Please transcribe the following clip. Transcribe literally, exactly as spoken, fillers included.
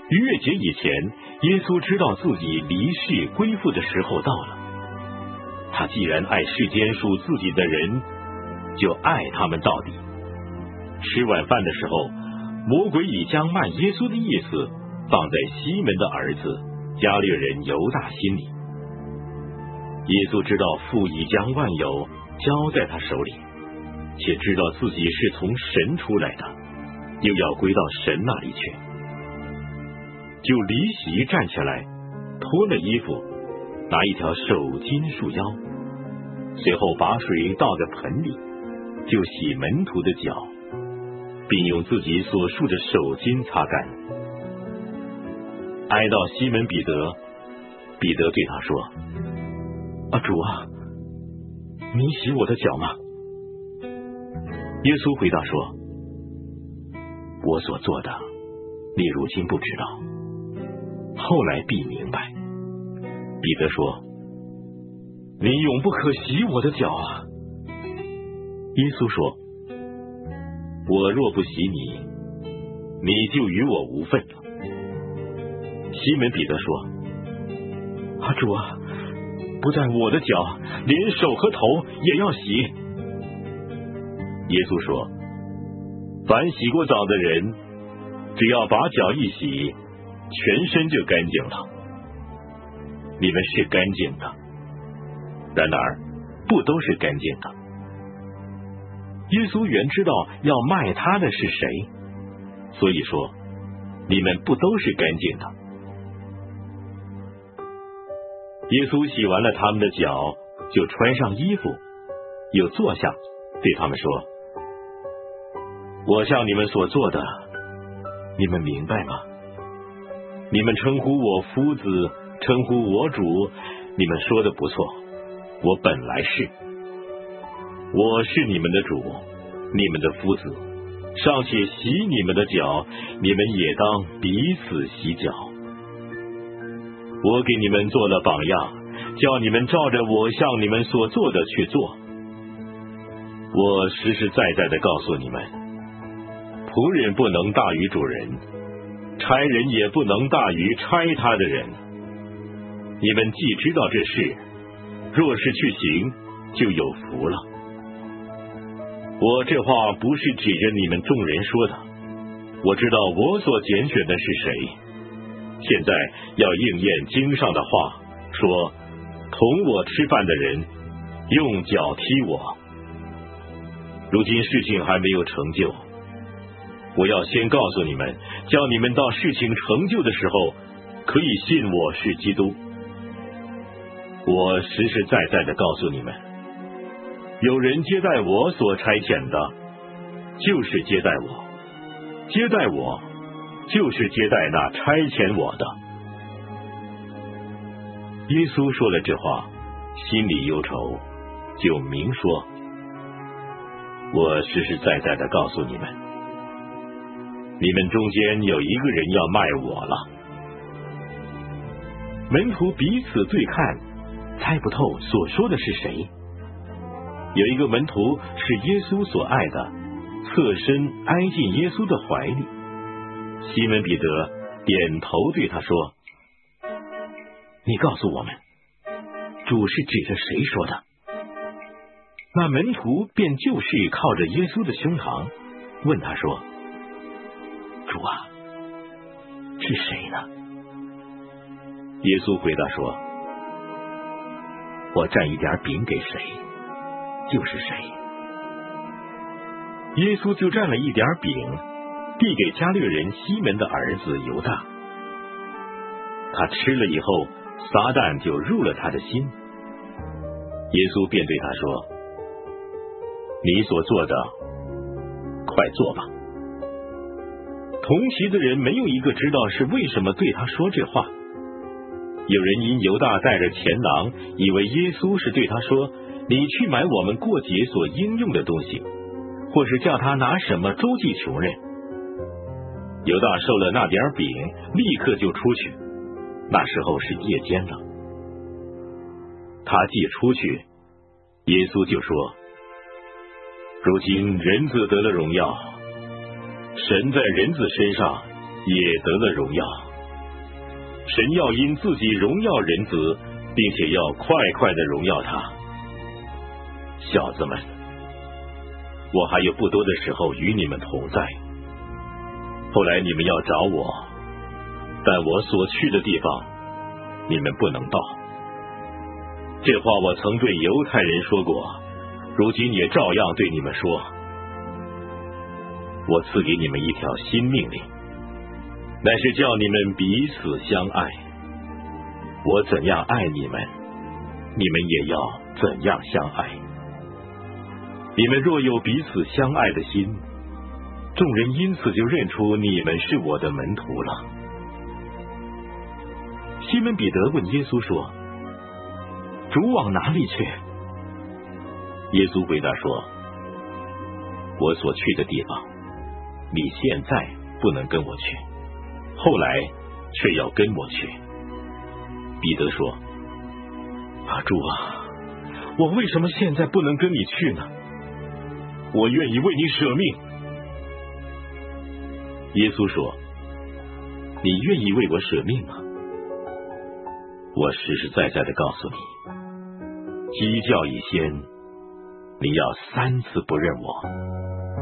逾越节以前，耶稣知道自己离世归父的时候到了。他既然爱世间属自己的人，就爱他们到底。吃晚饭的时候，魔鬼已将卖耶稣的意思放在西门的儿子加略人犹大心里。耶稣知道父已将万有交在他手里，且知道自己是从神出来的，又要归到神那里去，就离席站起来，脱了衣服，拿一条手巾束腰，随后把水倒在盆里，就洗门徒的脚，并用自己所束的手巾擦干。挨到西门彼得，彼得对他说：啊，主啊，你洗我的脚吗？耶稣回答说：我所做的，你如今不知道，后来必明白。彼得说：你永不可洗我的脚啊！耶稣说：我若不洗你，你就与我无份了。西门彼得说：啊，主啊，不但我的脚，连手和头也要洗。耶稣说：凡洗过澡的人，只要把脚一洗，全身就干净了。你们是干净的，然而不都是干净的。耶稣原知道要卖他的是谁，所以说你们不都是干净的。耶稣洗完了他们的脚，就穿上衣服，又坐下，对他们说：我向你们所做的，你们明白吗？你们称呼我夫子，称呼我主，你们说的不错，我本来是。我是你们的主，你们的夫子，尚且洗你们的脚，你们也当彼此洗脚。我给你们做了榜样，叫你们照着我向你们所做的去做。我实实在在的告诉你们，仆人不能大于主人，差人也不能大于差他的人。你们既知道这事，若是去行，就有福了。我这话不是指着你们众人说的，我知道我所拣选的是谁。现在要应验经上的话，说同我吃饭的人用脚踢我。如今事情还没有成就，我要先告诉你们，叫你们到事情成就的时候，可以信我是基督。我实实在在的告诉你们，有人接待我所差遣的，就是接待我；接待我，就是接待那差遣我的。耶稣说了这话，心里忧愁，就明说：我实实在在的告诉你们，你们中间有一个人要卖我了。门徒彼此对看，猜不透所说的是谁。有一个门徒是耶稣所爱的，侧身挨进耶稣的怀里。西门彼得点头对他说：你告诉我们，主是指着谁说的？那门徒便就是靠着耶稣的胸膛，问他说：主啊，是谁呢？耶稣回答说：我蘸一点饼给谁，就是谁。耶稣就蘸了一点饼，递给加略人西门的儿子犹大。他吃了以后，撒旦就入了他的心。耶稣便对他说：你所做的，快做吧。同席的人没有一个知道是为什么对他说这话。有人因犹大带着钱囊，以为耶稣是对他说：你去买我们过节所应用的东西，或是叫他拿什么周济穷人。犹大受了那点饼，立刻就出去，那时候是夜间了。他既出去，耶稣就说：如今人子得了荣耀，神在人子身上也得了荣耀。 神要因自己荣耀人子，并且要快快的荣耀他。小子们，我还有不多的时候与你们同在。后来你们要找我，但我所去的地方，你们不能到。这话我曾对犹太人说过，如今也照样对你们说。我赐给你们一条新命令，乃是叫你们彼此相爱。我怎样爱你们，你们也要怎样相爱。你们若有彼此相爱的心，众人因此就认出你们是我的门徒了。西门彼得问耶稣说：主往哪里去？耶稣回答说：我所去的地方，你现在不能跟我去，后来却要跟我去。彼得说：啊，主啊，我为什么现在不能跟你去呢？我愿意为你舍命。耶稣说：你愿意为我舍命吗？我实实在在的告诉你，鸡叫以先，你要三次不认我。